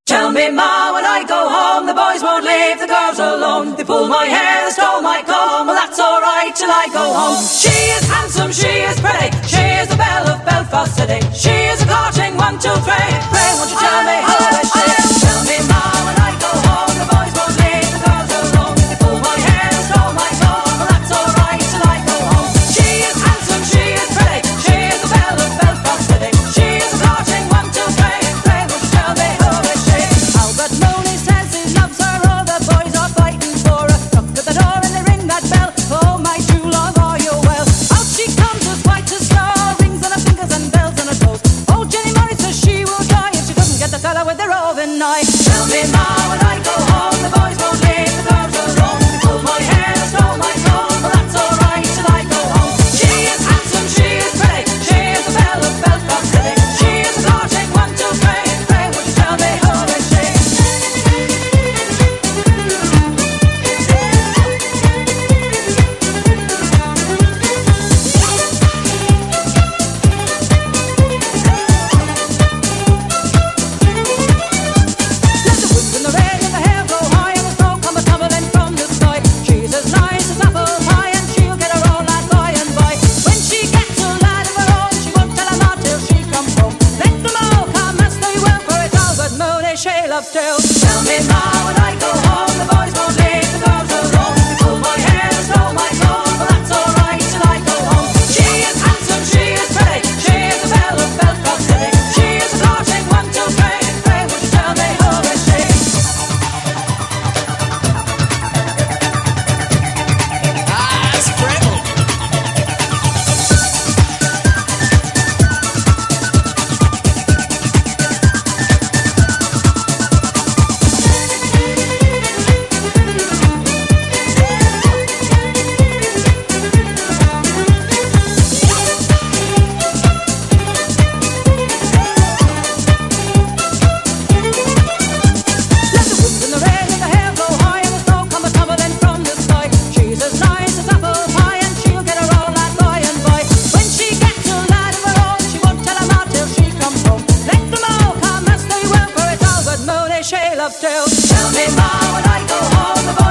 Tell me, Ma, when I go home, the boys won't leave the girls alone. They pull my hair, they stole my comb. Well, that's alright till I go home. She is handsome, she is pretty, she is the belle of Belfast City. She is a courting 1, 2, 3. Pray, won't you tell me how is she? Tell me, Ma, when I go home, the boys won't leave the girls alone. They pull my hair, they stole my comb. Well, that's alright till I go home. She is handsome, she is pretty, she is the belle of Belfast City. She is a courting 1, 2, 3. Pray, won't you tell me how is she? Albert Mooney says he loves her, all the boys are fighting for her. Knock at the door and they ring that bell. Oh, my true love, are you well? Out she comes as white as snow, rings on her fingers and bells on her toes. Oh, Jenny Murray says she will die if she doesn't get the fella with the roving eye. Tell me, Ma, when I go home, the boys won't leave the girls alone. They pull my hair, stole my comb. Well, that's alright till I go home. She is handsome, she is pretty, she is the belle of Belfast City. She is a courting 1, 2, 3. Pray, would you tell me how is she? Let the wind and the rain and the hair go high, and the snow come a-tumbling from the sky. She's as nice as apple pie, and she'll get her own lad by and by. When she gets a lad of her own, she won't tell him out till she comes home. Let them all come as they will, for it's Albert Mooney she loves still. Tell me, Ma, when I go home, the boys won't leave the girls alone. They pull my hair, they stole my comb. Well, that's alright till I go home. She is handsome, she is pretty, she is the belle of Belfast City. She is a courting 1, 2, 3. Pray, would you tell me how is she? Let the wind and the rain and the hair go high, and the snow come a-tumbling from the sky. She's as nice as apple pie, and she'll get her own lad by and by. When she gets a lad of her own, she won't tell him out till she comes home. Let them all come as they will, for it's Albert Mooney she loves still. Tell me, Ma, when I go home, the